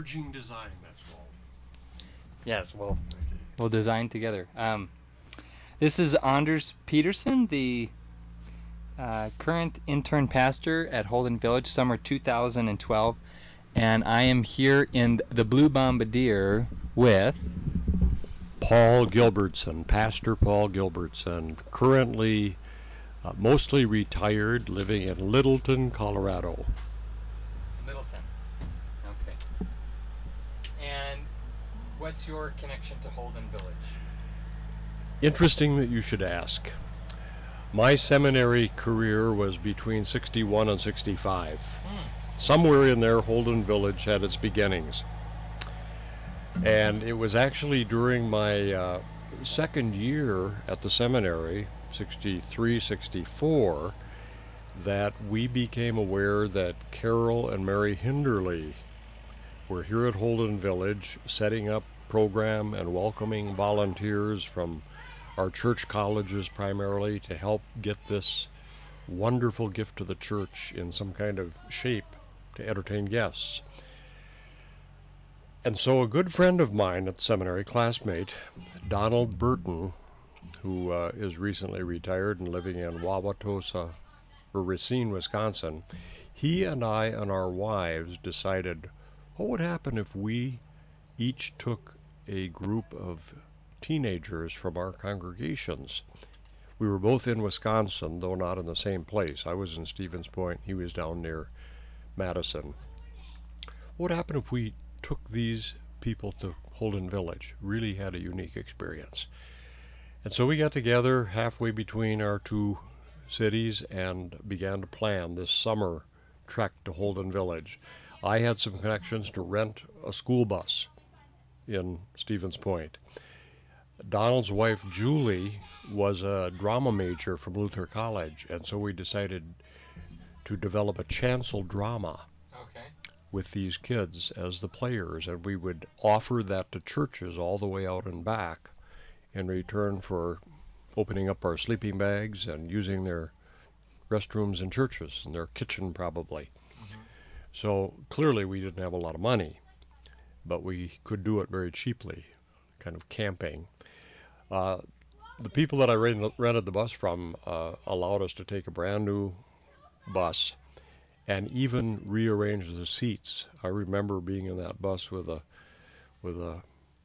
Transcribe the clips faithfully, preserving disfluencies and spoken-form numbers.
Merging design, that's called. Yes, we'll Okay. we'll design together. Um, this is Anders Peterson, the uh, current intern pastor at Holden Village, summer two thousand twelve, and I am here in the Blue Bombardier with. Paul Gilbertson, Pastor Paul Gilbertson, currently uh, mostly retired, living in Littleton, Colorado. Littleton. Okay. And what's your connection to Holden Village? Interesting that you should ask. My seminary career was between sixty-one and sixty-five. Hmm. Somewhere in there, Holden Village had its beginnings. And it was actually during my uh, second year at the seminary, sixty-three, sixty-four, that we became aware that Carol and Mary Hinderly were here at Holden Village setting up program and welcoming volunteers from our church colleges primarily to help get this wonderful gift to the church in some kind of shape to entertain guests. And so a good friend of mine at the seminary, classmate, Donald Burton, who uh, is recently retired and living in Wauwatosa, or Racine, Wisconsin, he and I and our wives decided what would happen if we each took a group of teenagers from our congregations. We were both in Wisconsin, though not in the same place. I was in Stevens Point, he was down near Madison. What would happen if we took these people to Holden Village? Really had a unique experience. And so we got together halfway between our two cities and began to plan this summer trek to Holden Village. I had some connections to rent a school bus in Stevens Point. Donald's wife, Julie, was a drama major from Luther College, and so we decided to develop a chancel drama Okay. with these kids as the players, and we would offer that to churches all the way out and back in return for opening up our sleeping bags and using their restrooms in churches and their kitchen probably. Mm-hmm. So clearly we didn't have a lot of money, but we could do it very cheaply, kind of camping. Uh, the people that I rented the bus from uh, allowed us to take a brand new bus and even rearrange the seats. I remember being in that bus with a with a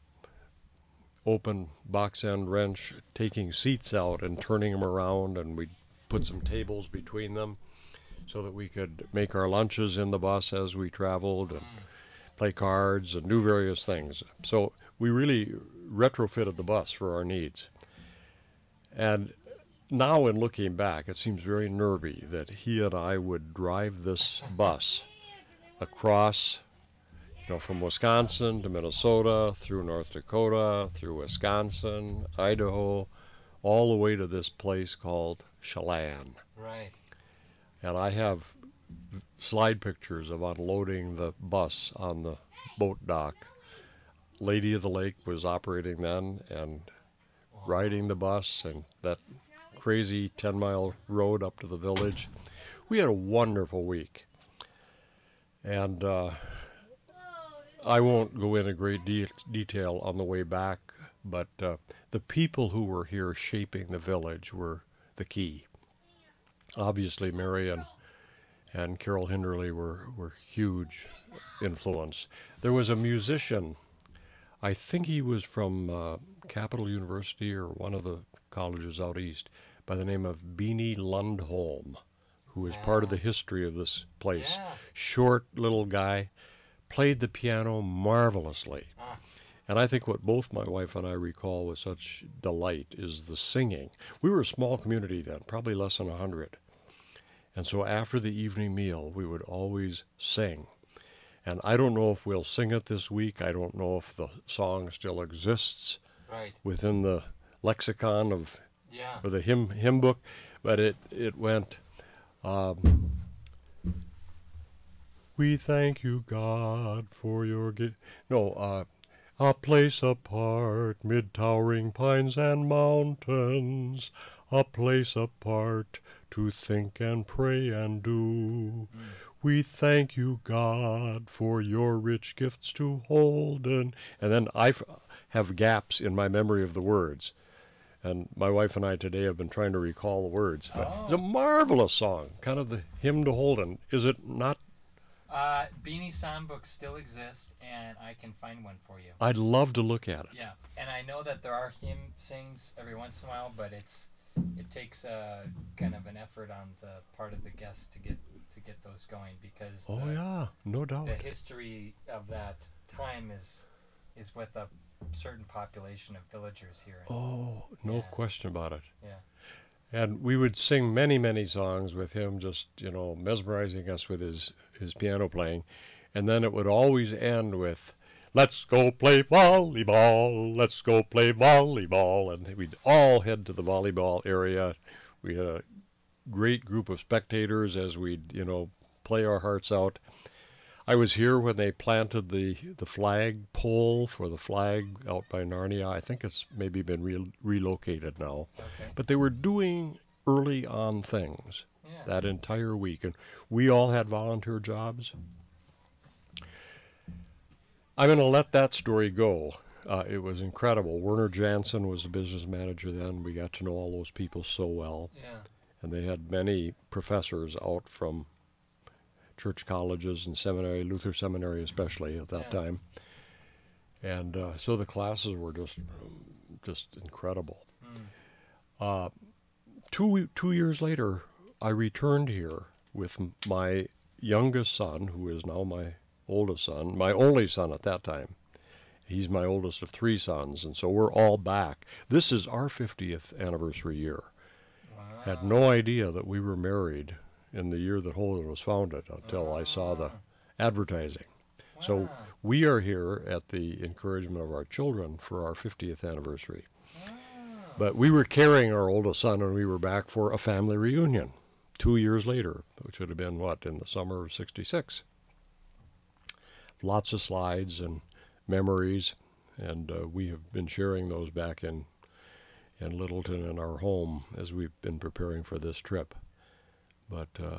open box end wrench, taking seats out and turning them around, and we put some tables between them so that we could make our lunches in the bus as we traveled and Mm. play cards and do various things. So we really retrofitted the bus for our needs. And now, in looking back, it seems very nervy that he and I would drive this bus across, you know, from Wisconsin to Minnesota, through North Dakota, through Wisconsin, Idaho, all the way to this place called Chelan. Right. And I have slide pictures of unloading the bus on the boat dock. Lady of the Lake was operating then and Wow. riding the bus and that crazy ten mile road up to the village. We had a wonderful week. And uh, I won't go into great de- detail on the way back, but uh, the people who were here shaping the village were the key. Obviously, Mary and, and Carol Hinderly were, were huge influence. There was a musician, I think he was from uh, Capital University or one of the colleges out east, by the name of Beanie Lundholm, who was part of Yeah. the history of this place. Yeah. Short little guy, played the piano marvelously. Ah. And I think what both my wife and I recall with such delight is the singing. We were a small community then, probably less than a hundred. And so after the evening meal, we would always sing. And I don't know if we'll sing it this week. I don't know if the song still exists Right. within the lexicon of Yeah. or the hymn hymn book, but it it went. Um, we thank you, God, for your gift. No, uh, a place apart, mid towering pines and mountains, a place apart to think and pray and do. Mm. We thank you, God, for your rich gifts to Holden. And then I have gaps in my memory of the words. And my wife and I today have been trying to recall the words. But it's a Oh. marvelous song, kind of the hymn to Holden. Is it not? Uh, Beanie Songbooks still exist, and I can find one for you. I'd love to look at it. Yeah, and I know that there are hymn sings every once in a while, but it's it takes a kind of an effort on the part of the guests to get to get those going because Oh, the yeah, no the doubt. history of that time is is with a certain population of villagers here. And Oh, no yeah, question about it. yeah. And we would sing many, many songs with him, just, you know, mesmerizing us with his, his piano playing. And then it would always end with, let's go play volleyball, let's go play volleyball. And we'd all head to the volleyball area. We had a great group of spectators as we'd, you know, play our hearts out. I was here when they planted the, the flag pole for the flag out by Narnia. I think it's maybe been re- relocated now. Okay. But they were doing early on things Yeah. that entire week. And we all had volunteer jobs. I'm going to let that story go. Uh, it was incredible. Werner Jansen was the business manager then. We got to know all those people so well. Yeah. And they had many professors out from church colleges and seminary, Luther Seminary especially at that Yeah. time. And uh, so the classes were just just incredible. Mm. Uh, two two years later, I returned here with my youngest son, who is now my oldest son, my only son at that time. He's my oldest of three sons, and so we're all back. This is our fiftieth anniversary year. Had Wow. no idea that we were married in the year that Holden was founded until I saw the Oh. advertising. So Wow. we are here at the encouragement of our children for our fiftieth anniversary. Oh. But we were carrying our oldest son when we were back for a family reunion two years later, which would have been what, in the summer of sixty-six. Lots of slides and memories, and uh, we have been sharing those back in, in Littleton in our home as we've been preparing for this trip. But uh,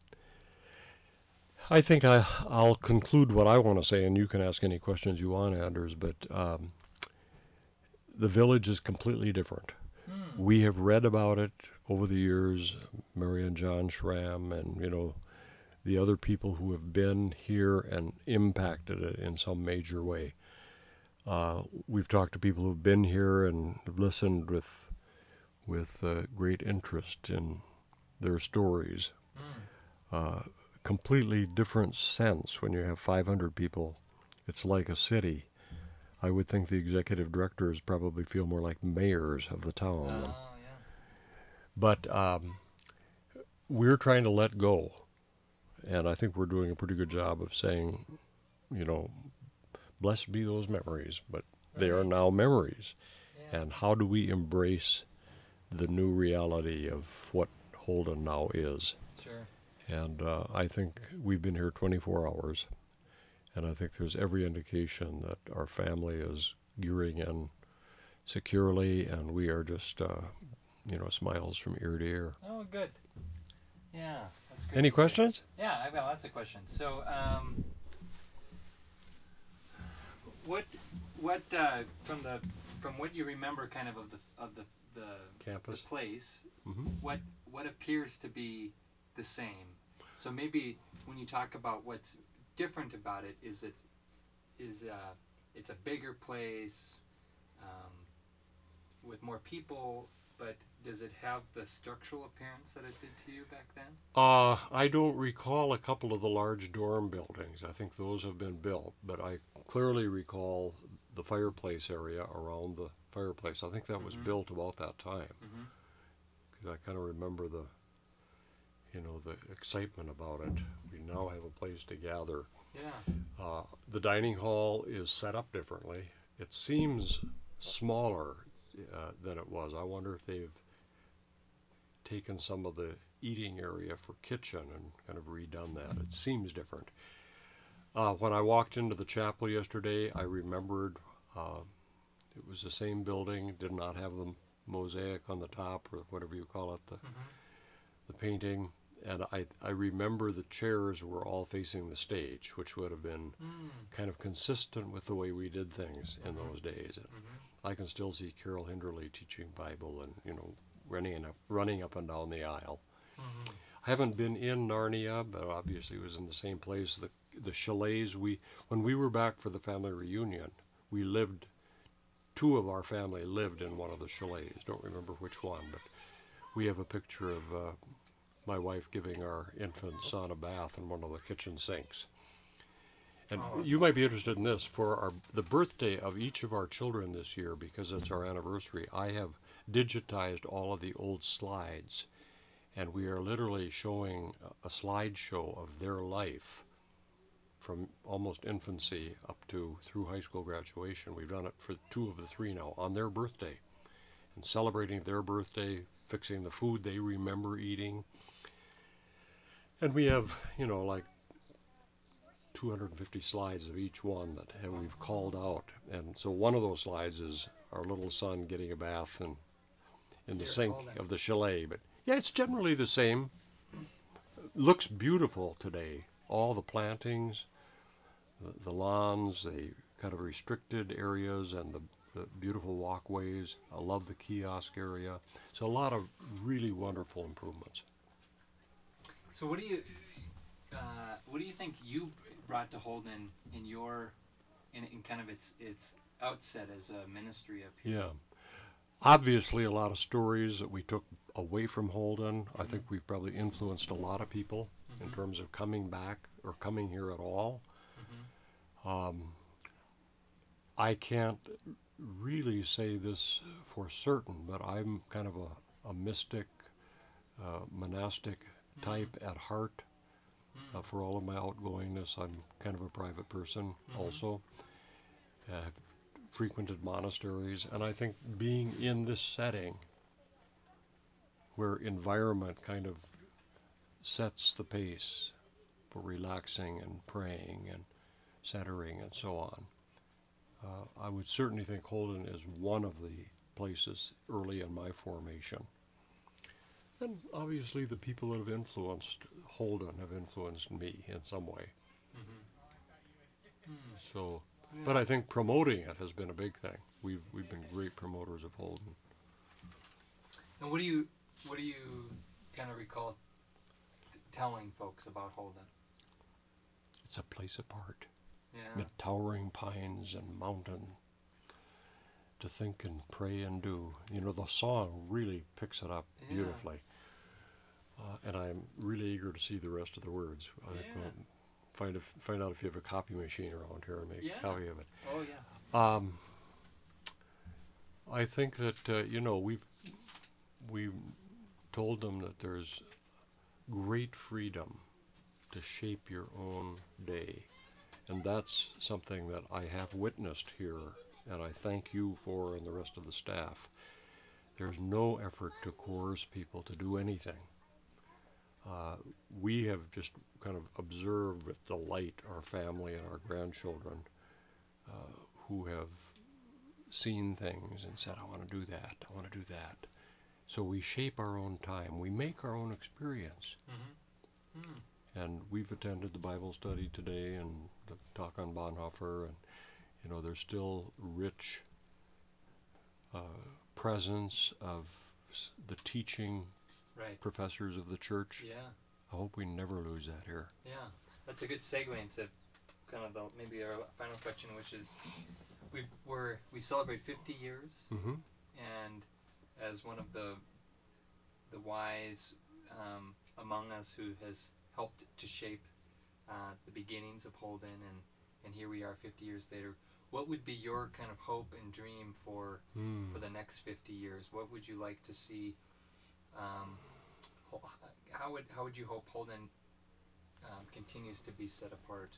I think I, I'll conclude what I want to say, and you can ask any questions you want, Anders. But um, the village is completely different. Hmm. We have read about it over the years, Mary and John Schramm, and you know the other people who have been here and impacted it in some major way. Uh, we've talked to people who've been here and listened with with uh, great interest in their stories. Hmm. Uh, Completely different sense when you have five hundred people. It's like a city. I would think the executive directors probably feel more like mayors of the town. Than, Oh, yeah. but um, we're trying to let go, and I think we're doing a pretty good job of saying, you know, blessed be those memories, but they are Right. now memories. Yeah. And how do we embrace the new reality of what Holden now is? Sure. And uh, I think we've been here twenty-four hours, and I think there's every indication that our family is gearing in securely, and we are just, uh, you know, smiles from ear to ear. Oh, good. Yeah, that's great Any to hear. questions? Yeah, I've got lots of questions. So, um, what, what, uh, from the, from what you remember, kind of of the of the the, the Campus. place, Mm-hmm. what what appears to be the same? So maybe when you talk about what's different about it, is it is uh, it's a bigger place um, with more people, but does it have the structural appearance that it did to you back then? Uh, I don't recall a couple of the large dorm buildings. I think those have been built, but I clearly recall the fireplace area around the fireplace. I think that was Mm-hmm. built about that time Mm-hmm. because I kind of remember the, you know, the excitement about it. We now have a place to gather. Yeah. Uh, the dining hall is set up differently. It seems smaller uh, than it was. I wonder if they've taken some of the eating area for kitchen and kind of redone that. It seems different. Uh, when I walked into the chapel yesterday, I remembered uh, it was the same building, did not have the mosaic on the top or whatever you call it, the, Mm-hmm. the painting. and I, I remember the chairs were all facing the stage, which would have been Mm. kind of consistent with the way we did things in Mm-hmm. those days. Mm-hmm. I can still see Carol Hinderley teaching Bible and, you know, running up, running up and down the aisle. Mm-hmm. I haven't been in Narnia, but obviously it was in the same place. The the chalets we when we were back for the family reunion, we lived. Two of our family lived in one of the chalets. Don't remember which one, but we have a picture of uh, my wife giving our infant son a bath in one of the kitchen sinks. And Oh, you might be interested in this. For our the birthday of each of our children this year, because it's our anniversary, I have digitized all of the old slides, and we are literally showing a slideshow of their life from almost infancy up to through high school graduation. We've done it for two of the three now on their birthday and celebrating their birthday, fixing the food they remember eating. And we have, you know, like two hundred fifty slides of each one that we've called out. And so one of those slides is our little son getting a bath in, in the here, sink hold on. of the chalet. But yeah, it's generally the same. Looks beautiful today. All the plantings, the, the lawns, the kind of restricted areas, and the, the beautiful walkways. I love the kiosk area. So a lot of really wonderful improvements. So, what do you, uh, what do you think you brought to Holden in your, in, in kind of its its outset as a ministry up here? Yeah. Obviously, a lot of stories that we took away from Holden. I Mm-hmm. think we've probably influenced a lot of people in Mm-hmm. terms of coming back or coming here at all. Mm-hmm. Um, I can't really say this for certain, but I'm kind of a, a mystic, uh, monastic Mm. type at heart. Uh, Mm. for all of my outgoingness, I'm kind of a private person Mm-hmm. also. Uh, frequented monasteries, and I think being in this setting where environment kind of sets the pace for relaxing and praying and centering and so on. Uh, I would certainly think Holden is one of the places early in my formation. And obviously, the people that have influenced Holden have influenced me in some way. Mm-hmm. Mm. So, but Yeah. I think promoting it has been a big thing. We've we've been great promoters of Holden. And what do you what do you kind of recall t- telling folks about Holden? It's a place apart, Yeah. mid towering pines and mountain to think and pray and do. You know, the song really picks it up Yeah. beautifully. Uh, and I'm really eager to see the rest of the words. I think Yeah. we'll find if, find out if you have a copy machine around here and make a Yeah. copy of it. Oh yeah. Um, I think that uh, you know we've we told them that there's great freedom to shape your own day, and that's something that I have witnessed here, and I thank you for and the rest of the staff. There's no effort to coerce people to do anything. Uh, we have just kind of observed with delight our family and our grandchildren uh, who have seen things and said, I want to do that, I want to do that. So we shape our own time, we make our own experience. Mm-hmm. Mm. And we've attended the Bible study today and the talk on Bonhoeffer, and you know, there's still rich uh, presence of the teaching Right. professors of the church. Yeah. I hope we never lose that here. Yeah. That's a good segue into kind of the maybe our final question, which is we we're we celebrate fifty years, Mm-hmm. and as one of the the wise um, among us who has helped to shape uh, the beginnings of Holden, and and here we are fifty years later. What would be your kind of hope and dream for Mm. for the next fifty years? What would you like to see? Um, how would how would you hope Holden um, continues to be set apart?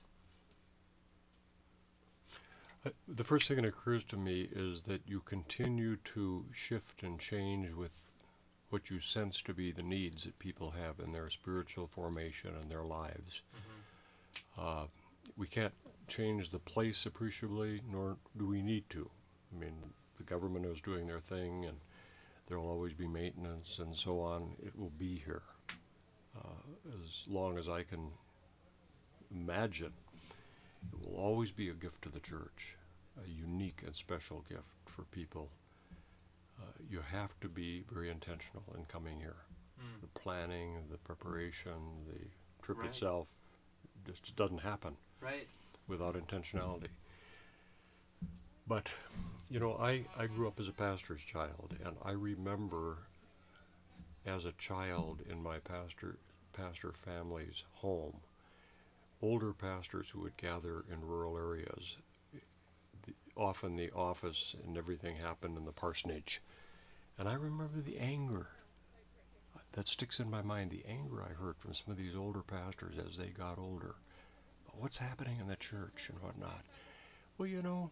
Uh, The first thing that occurs to me is that you continue to shift and change with what you sense to be the needs that people have in their spiritual formation and their lives. Mm-hmm. Uh, we can't change the place appreciably, nor do we need to. I mean, the government is doing their thing, and there will always be maintenance and so on. It will be here. uh, as long as I can imagine. It will always be a gift to the church, a unique and special gift for people. Uh, you have to be very intentional in coming here. Mm. The planning, the preparation, the trip Right. itself just doesn't happen Right. without intentionality. But, you know, I, I grew up as a pastor's child, and I remember as a child in my pastor pastor family's home, older pastors who would gather in rural areas. The, often the office and everything happened in the parsonage. And I remember the anger that sticks in my mind, the anger I heard from some of these older pastors as they got older. What's happening in the church and whatnot? Well, you know,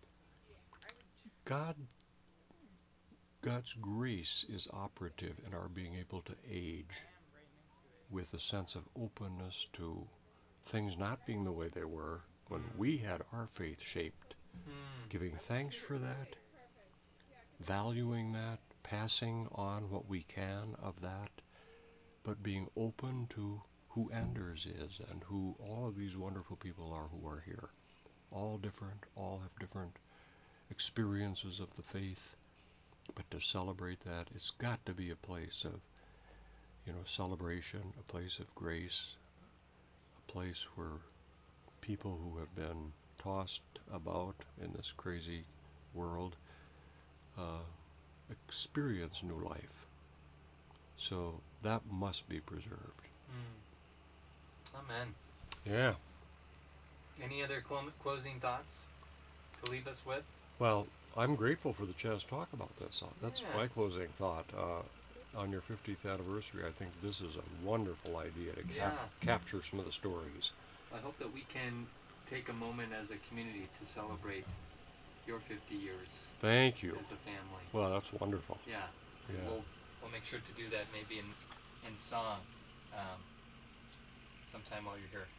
God God's grace is operative in our being able to age with a sense of openness to things not being the way they were when Mm. we had our faith shaped. Mm. Giving thanks for that, valuing that, passing on what we can of that, but being open to who Anders is and who all of these wonderful people are who are here. All different, all have different experiences of the faith, but to celebrate that, it's got to be a place of, you know, celebration, a place of grace, a place where people who have been tossed about in this crazy world uh, experience new life. So that must be preserved. Mm. Amen. Yeah. Any other clo- closing thoughts to leave us with? Well, I'm grateful for the chance to talk about this. Uh, That's Yeah. my closing thought. Uh, on your fiftieth anniversary, I think this is a wonderful idea to cap- Yeah. capture some of the stories. I hope that we can take a moment as a community to celebrate your fifty years Thank you. as a family. Well, that's wonderful. Yeah, and Yeah. we'll we'll make sure to do that maybe in in song, um, sometime while you're here.